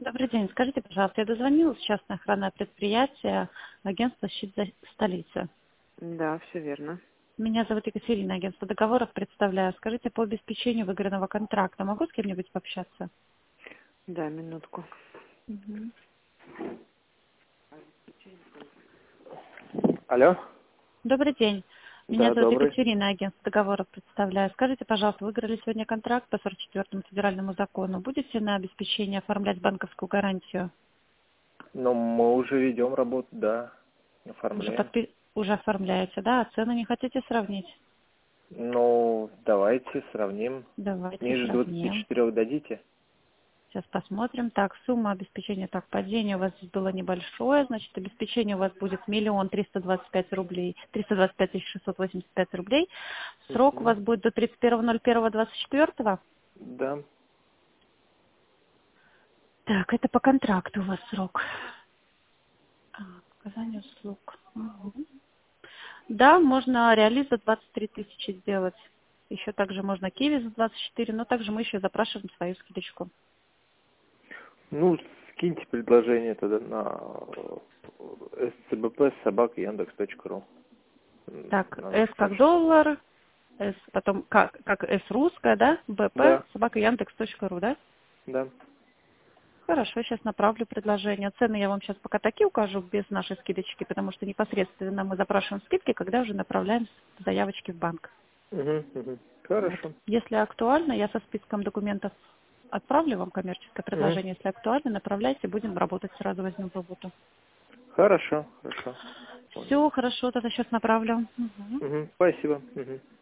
Добрый день. Скажите, пожалуйста, я дозвонилась в частное охранное предприятие агентства «Щит столицы». Да, все верно. Меня зовут Екатерина, агентство договоров представляю. Скажите, по обеспечению выигранного контракта могу с кем-нибудь пообщаться? Да, минутку. Мгм. Алло? Добрый день. Меня Да, зовут добрый. Екатерина, агентство договоров представляю. Скажите, пожалуйста, выиграли сегодня контракт по 44-му федеральному закону. Будете на обеспечение оформлять банковскую гарантию? Ну, мы уже ведем работу, да, оформляем. Уже оформляете, да? А цены не хотите сравнить? Ну, давайте сравним. Давайте Ниже сравним. 24 дадите? Сейчас посмотрим. Так, сумма обеспечения, так, падение у вас здесь было небольшое, значит, обеспечение у вас будет 1 325 рублей, 325 685 рублей. Срок у Угу. вас будет до 31.01.24. Да. Так, это по контракту у вас срок. Оказание услуг. Мгм. Да, можно реализ за 23 тысячи сделать. Еще также можно киви за 24, но также мы еще запрашиваем свою скидочку. Ну, скиньте предложение тогда на scbp@yandex.ru. Так, На S нашу как почту. доллар, S, потом как S русская, да, BP, Да, собака Яндекс.ру, да? да. Хорошо, сейчас направлю предложение. Цены я вам сейчас пока такие укажу, без нашей скидочки, потому что непосредственно мы запрашиваем скидки, когда уже направляем заявочки в банк. Угу, угу. Вот. Хорошо. Если актуально, я со списком документов отправлю вам коммерческое Угу. предложение. Если актуально, направляйте, будем работать, сразу возьмем в работу. Хорошо, хорошо. Понял. Все, хорошо, тогда сейчас направлю. Мгм. Угу. Спасибо. Угу.